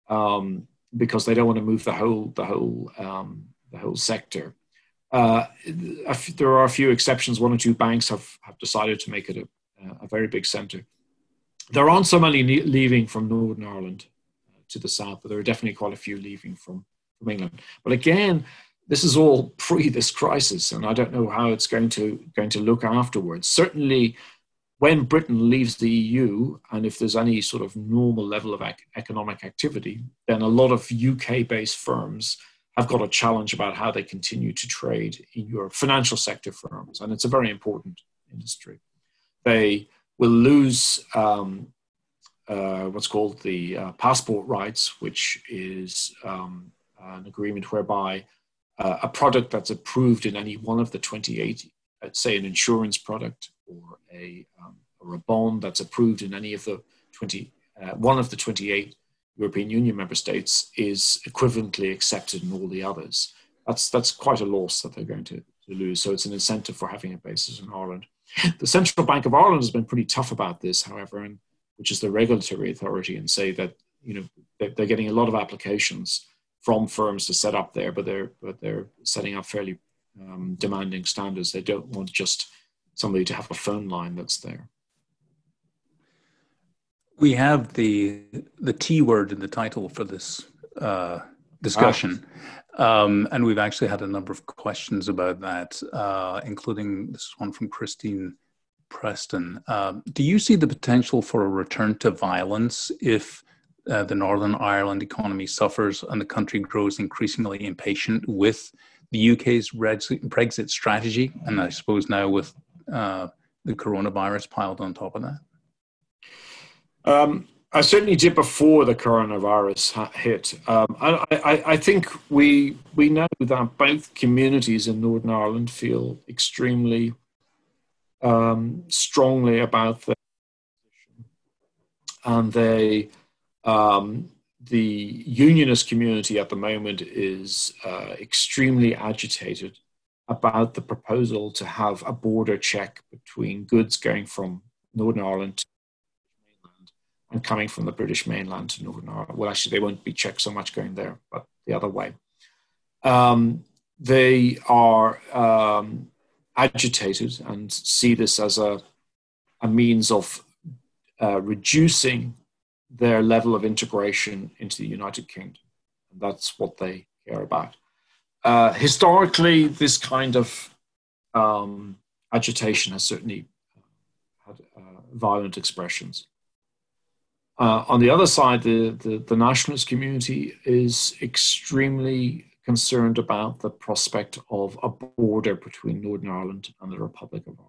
um, because they don't want to move the whole the whole um, the whole sector. Uh, there are a few exceptions. One or two banks have, have decided to make it a, a very big centre. There aren't so many leaving from Northern Ireland to the south, but there are definitely quite a few leaving from, from England. But again, this is all pre this crisis, and I don't know how it's going to going to look afterwards. Certainly, when Britain leaves the E U, and if there's any sort of normal level of ec- economic activity, then a lot of U K-based firms have got a challenge about how they continue to trade in Europe, financial sector firms, and it's a very important industry. They will lose um, uh, what's called the uh, passport rights, which is um, an agreement whereby uh, a product that's approved in any one of the twenty-eight, let's say an insurance product or a um, or a bond that's approved in any of the twenty, uh, one of the twenty-eight European Union member states, is equivalently accepted in all the others. That's that's quite a loss that they're going to, to lose. So it's an incentive for having a basis in Ireland. The Central Bank of Ireland has been pretty tough about this, however, and which is the regulatory authority, and say that, you know, they're, they're getting a lot of applications from firms to set up there, but they're but they're setting up fairly um, demanding standards. They don't want just somebody to have a phone line that's there. We have the the T word in the title for this uh, discussion, ah. um, and we've actually had a number of questions about that, uh, including this one from Christine Preston. Um, do you see the potential for a return to violence if uh, the Northern Ireland economy suffers and the country grows increasingly impatient with the U K's Brexit strategy, and I suppose now with uh, the coronavirus piled on top of that? Um, I certainly did before the coronavirus ha- hit. Um, I, I, I think we we know that both communities in Northern Ireland feel extremely um, strongly about their position, and they um, the unionist community at the moment is uh, extremely agitated about the proposal to have a border check between goods going from Northern Ireland to and coming from the British mainland to Northern Ireland. Well, actually, they won't be checked so much going there, but the other way. Um, they are um, agitated and see this as a, a means of uh, reducing their level of integration into the United Kingdom. And that's what they care about. Uh, historically, this kind of um, agitation has certainly had uh, violent expressions. Uh, on the other side, the, the, the nationalist community is extremely concerned about the prospect of a border between Northern Ireland and the Republic of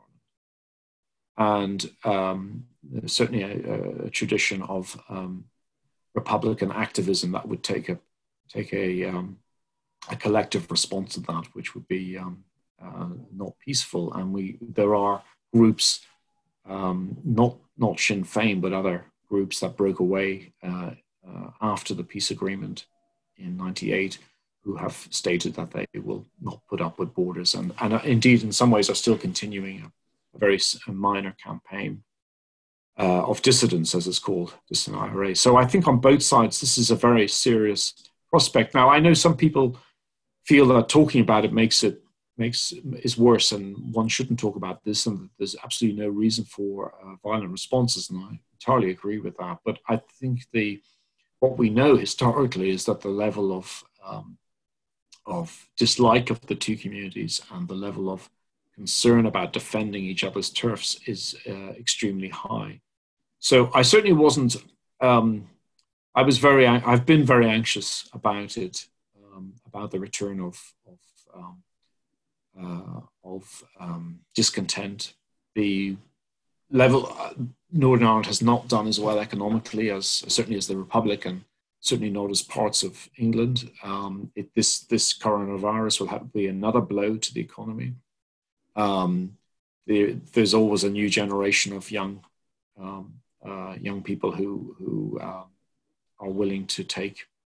Ireland. And um, there's certainly a, a tradition of um, Republican activism that would take a, take a, um, a collective response to that, which would be um, uh, not peaceful. And we there are groups, um, not, not Sinn Féin, but other groups that broke away uh, uh, after the peace agreement in ninety-eight, who have stated that they will not put up with borders, and, and uh, indeed in some ways are still continuing a, a very a minor campaign uh, of dissidence, as it's called, dissident I R A. So I think on both sides this is a very serious prospect. Now I know some people feel that talking about it makes it makes is worse, and one shouldn't talk about this, and there's absolutely no reason for uh, violent responses, and I entirely agree with that. But I think the what we know historically is that the level of um, of dislike of the two communities and the level of concern about defending each other's turfs is uh, extremely high. So I certainly wasn't. Um, I was very. I've been very anxious about it, um, about the return of of. Um, Uh, of um, discontent. The level uh, Northern Ireland has not done as well economically as certainly as the Republic, and certainly not as parts of England. Um, it, this this coronavirus will have to be another blow to the economy. Um, the, there's always a new generation of young um, uh, young people who who uh, are willing to take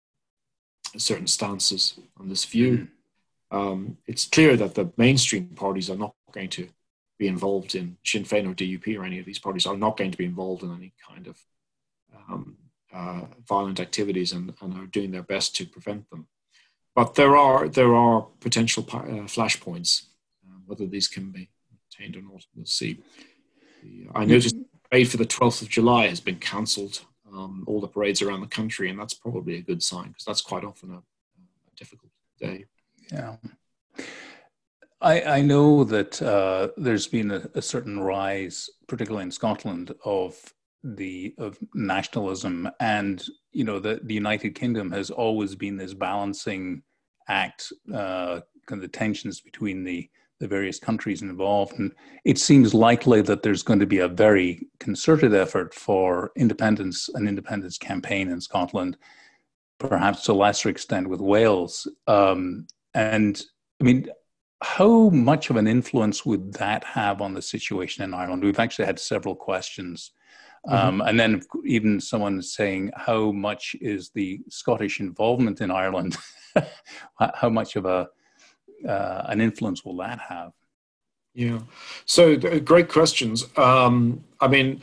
certain stances on this view. Mm. Um, it's clear that the mainstream parties are not going to be involved in Sinn Féin or D U P, or any of these parties are not going to be involved in any kind of um, uh, violent activities and, and are doing their best to prevent them. But there are there are potential uh, flashpoints. Uh, whether these can be obtained or not, we'll see. The, I noticed the parade for the twelfth of July has been cancelled. Um, all the parades around the country, and that's probably a good sign because that's quite often a, a difficult day. Yeah. I, I know that uh, there's been a, a certain rise, particularly in Scotland, of the of nationalism, and you know the, the United Kingdom has always been this balancing act, uh, kind of the tensions between the the various countries involved, and it seems likely that there's going to be a very concerted effort for independence, an independence campaign in Scotland, perhaps to a lesser extent with Wales. Um, and I mean, how much of an influence would that have on the situation in Ireland? We've actually had several questions. Um, mm-hmm. And then even someone saying, how much is the Scottish involvement in Ireland? How much of a uh, an influence will that have? Yeah, so great questions. Um, I mean,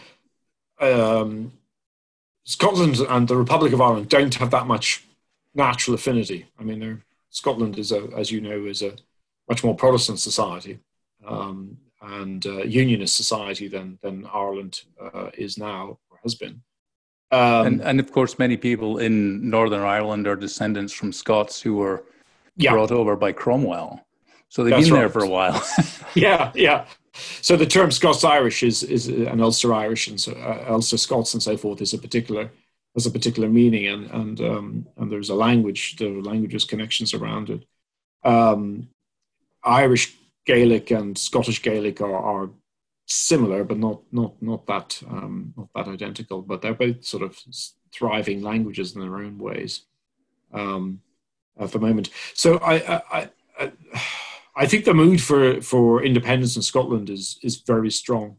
um, Scotland and the Republic of Ireland don't have that much natural affinity. I mean, Scotland is, a, as you know, is a much more Protestant society um, and uh, unionist society than than Ireland uh, is now or has been. Um, and, and of course, many people in Northern Ireland are descendants from Scots who were yeah. brought over by Cromwell. So they've That's been right. there for a while. yeah, yeah. So the term Scots-Irish is is an Ulster Irish and so, uh, Ulster Scots and so forth is a particular has a particular meaning, and and um, and there's a language, there are languages connections around it. Um, Irish Gaelic and Scottish Gaelic are, are similar, but not not not that um, not that identical. But they're both sort of thriving languages in their own ways um, at the moment. So I I, I I think the mood for for independence in Scotland is is very strong.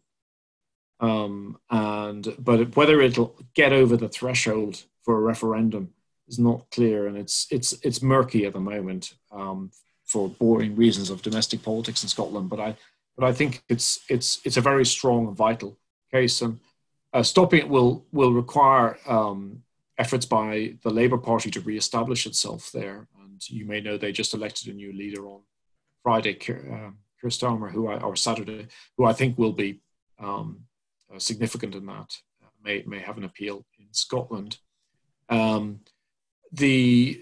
Um, and but whether it'll get over the threshold for a referendum is not clear, and it's it's it's murky at the moment um, for boring reasons of domestic politics in Scotland. But I but I think it's it's it's a very strong and vital case, and uh, stopping it will will require um, efforts by the Labour Party to re-establish itself there. And you may know they just elected a new leader on Friday, uh, Keir Starmer, who I, or Saturday, who I think will be um, uh, significant in that, uh, may may have an appeal in Scotland. Um, the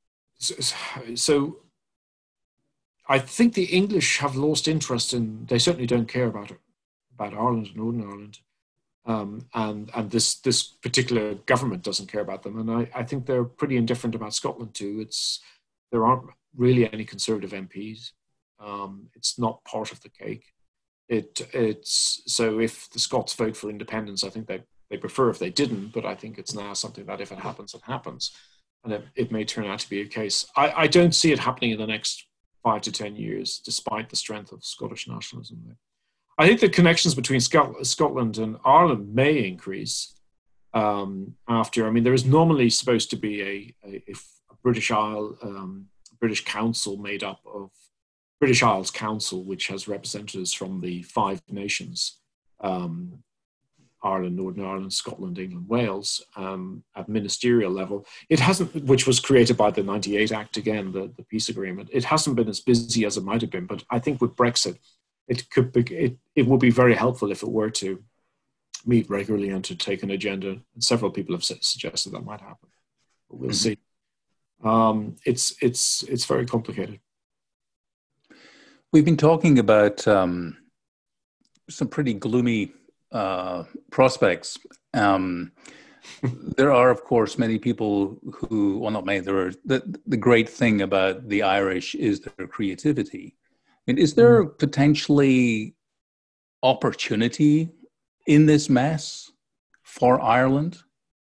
so I think the English have lost interest in. They certainly don't care about about Ireland and Northern Ireland, um, and and this this particular government doesn't care about them. And I, I think they're pretty indifferent about Scotland too. It's there aren't really any Conservative M Ps. Um, it's not part of the cake. It it's so if the Scots vote for independence, I think they they prefer if they didn't. But I think it's now something that if it happens, it happens, and it, it may turn out to be a case. I, I don't see it happening in the next five to ten years, despite the strength of Scottish nationalism there. I think the connections between Scot- Scotland and Ireland may increase um, after. I mean, there is normally supposed to be a, a, a British Isle um, British Council made up of British Isles Council, which has representatives from the five nations, um, Ireland, Northern Ireland, Scotland, England, Wales, um, at ministerial level. It hasn't, which was created by the ninety-eight Act again, the, the peace agreement. It hasn't been as busy as it might have been, but I think with Brexit, it could be, it, it would be very helpful if it were to meet regularly and to take an agenda. And several people have suggested that might happen. But we'll mm-hmm. see. Um, it's it's it's very complicated. We've been talking about um, some pretty gloomy uh, prospects. Um, there are, of course, many people who, well, not many, there are, the, the great thing about the Irish is their creativity. I mean, is there mm. potentially opportunity in this mess for Ireland?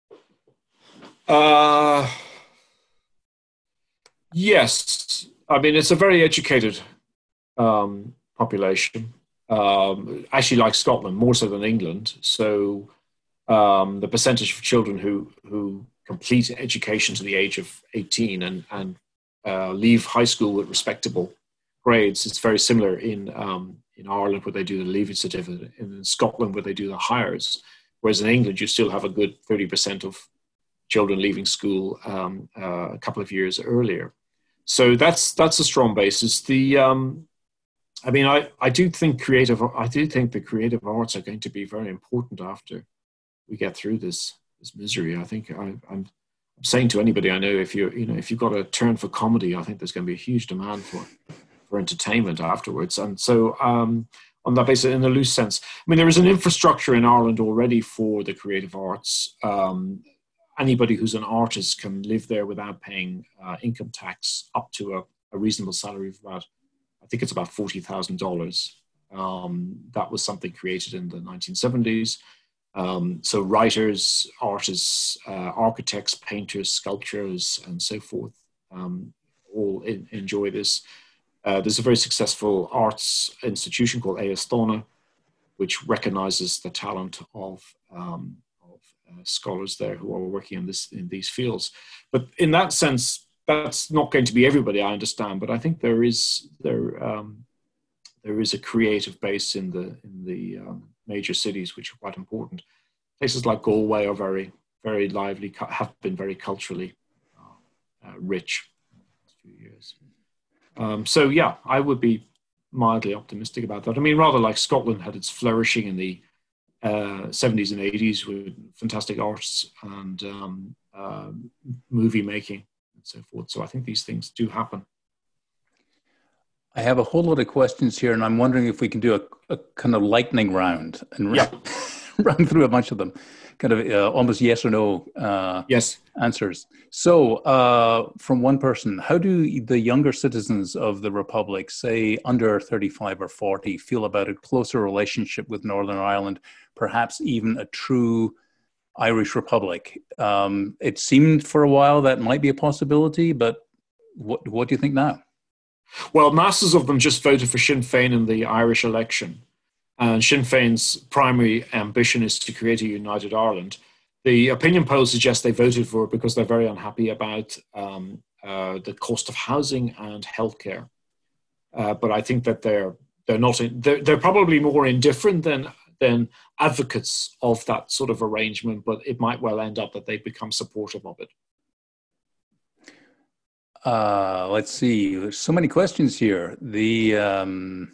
Uh, yes. I mean, it's a very educated Um, population, um, actually like Scotland, more so than England. So um, the percentage of children who who complete education to the age of eighteen and, and uh, leave high school with respectable grades is very similar in um, in Ireland, where they do the Leaving Certificate, and in Scotland, where they do the Highers. Whereas in England, you still have a good thirty percent of children leaving school um, uh, a couple of years earlier. So that's that's a strong basis. The um, I mean, I, I do think creative I do think the creative arts are going to be very important after we get through this this misery. I think I, I'm I'm saying to anybody I know, if you you know if you've got a turn for comedy, I think there's going to be a huge demand for for entertainment afterwards. And so um, on that basis, in a loose sense, I mean, there is an infrastructure in Ireland already for the creative arts. Um, anybody who's an artist can live there without paying uh, income tax up to a, a reasonable salary of about, I think it's about forty thousand dollars. Um, that was something created in the nineteen seventies. Um, so writers, artists, uh, architects, painters, sculptors, and so forth um, all in, enjoy this. Uh, there's a very successful arts institution called Éastóna, which recognizes the talent of, um, of uh, scholars there who are working in this in these fields. But in that sense, that's not going to be everybody, I understand. But I think there is there um, there is a creative base in the in the um, major cities, which are quite important. Places like Galway are very, very lively, have been very culturally uh, uh, rich in the last few years. Um, so yeah, I would be mildly optimistic about that. I mean, rather like Scotland had its flourishing in the uh, seventies and eighties with fantastic arts and um, uh, movie making and so forth. So I think these things do happen. I have a whole lot of questions here, and I'm wondering if we can do a, a kind of lightning round and yeah. run through a bunch of them, kind of uh, almost yes or no uh, yes. answers. So uh, from one person, how do the younger citizens of the Republic, say under thirty-five or forty, feel about a closer relationship with Northern Ireland, perhaps even a true Irish Republic? Um, it seemed for a while that might be a possibility, but what, what do you think now? Well, masses of them just voted for Sinn Féin in the Irish election. And Sinn Féin's primary ambition is to create a united Ireland. The opinion polls suggest they voted for it because they're very unhappy about um, uh, the cost of housing and healthcare. Uh, but I think that they're they're not in, they're, they're probably more indifferent than than advocates of that sort of arrangement. But it might well end up that they become supportive of it. Uh, let's see. There's so many questions here. The um,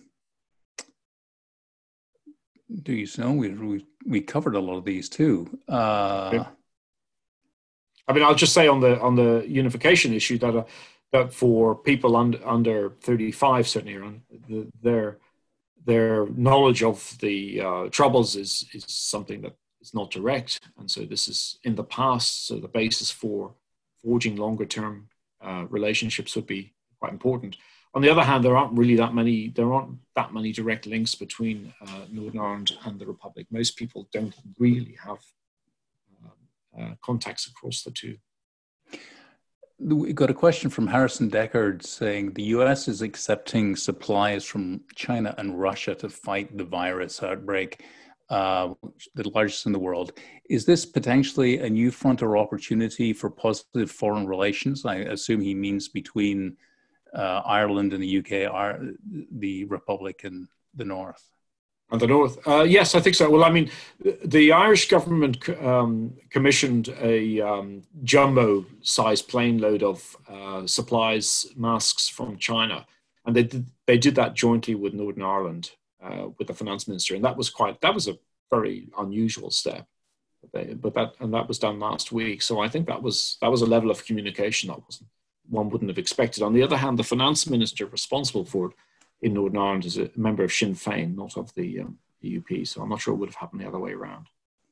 do you know we, we we covered a lot of these too. Uh, okay. I mean, I'll just say on the on the unification issue that uh, that for people under under thirty-five, certainly around the, their their knowledge of the uh, troubles is is something that is not direct, and so this is in the past. So the basis for forging longer term Uh, relationships would be quite important. On the other hand, there aren't really that many. There aren't that many direct links between uh, Northern Ireland and the Republic. Most people don't really have uh, uh, contacts across the two. We got a question from Harrison Deckard saying the U S is accepting supplies from China and Russia to fight the virus outbreak, uh, the largest in the world. Is this potentially a new front or opportunity for positive foreign relations? I assume he means between uh, Ireland and the U K, the Republic and the North. And the North. Uh, yes, I think so. Well, I mean, the Irish government um, commissioned a um, jumbo-sized plane load of uh, supplies, masks from China. And they did, they did that jointly with Northern Ireland, uh, with the finance minister. And that was quite, that was a very unusual step. But, they, but that, and that was done last week. So I think that was, that was a level of communication that wasn't, one wouldn't have expected. On the other hand, the finance minister responsible for it in Northern Ireland is a member of Sinn Féin, not of the, um, the U P. So I'm not sure it would have happened the other way around.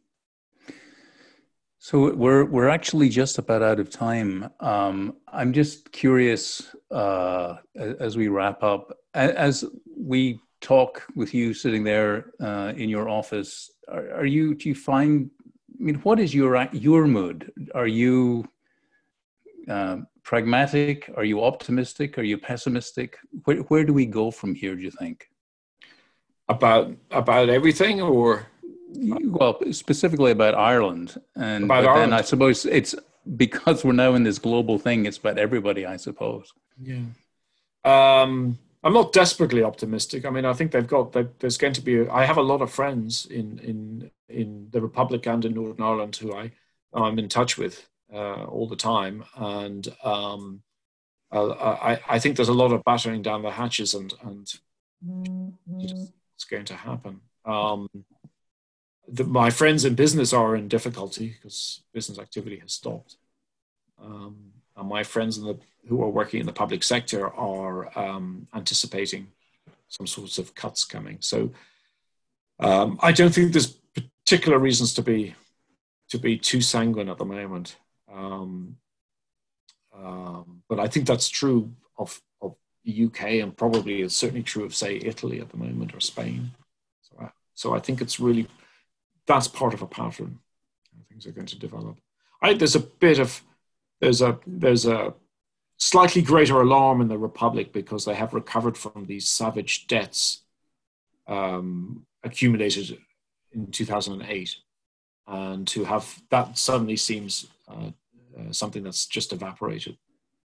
So we're we're actually just about out of time. Um, I'm just curious, uh, as we wrap up, as we talk with you sitting there uh, in your office, are, are you? Do you find? I mean, what is your your mood? Are you uh, pragmatic? Are you optimistic? Are you pessimistic? Where where do we go from here? Do you think? About about everything, or? Well, specifically about Ireland, and about but Ireland. then I suppose it's because we're now in this global thing. It's about everybody, I suppose. Yeah, um, I'm not desperately optimistic. I mean, I think they've got. They've, there's going to be. A, I have a lot of friends in in in the Republic and in Northern Ireland who I I'm in touch with, uh, all the time. And um, uh, I, I think there's a lot of battering down the hatches, and, and it's going to happen. Um, the, my friends in business are in difficulty because business activity has stopped. Um, and my friends in the, who are working in the public sector are um, anticipating some sorts of cuts coming. So um, I don't think there's particular reasons to be to be too sanguine at the moment. Um, um, but I think that's true of, of the U K, and probably it's certainly true of, say, Italy at the moment, or Spain. So I, so I think it's really, that's part of a pattern. Things are going to develop. I think there's a bit of, there's a, there's a slightly greater alarm in the Republic because they have recovered from these savage debts um, accumulated in two thousand eight. And to have that suddenly seems uh, uh, something that's just evaporated.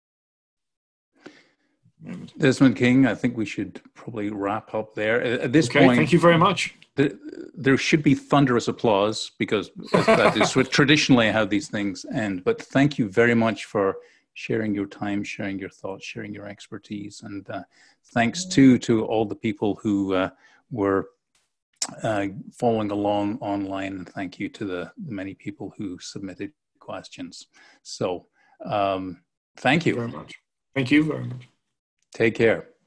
Desmond King, I think we should probably wrap up there. At this okay, point, thank you very much. The, there should be thunderous applause because that is traditionally how these things end. But thank you very much for sharing your time, sharing your thoughts, sharing your expertise. And uh, thanks too to all the people who uh, were Uh, following along online, and thank you to the, the many people who submitted questions. So um, thank you. Thank you very much. Thank you very much. Take care.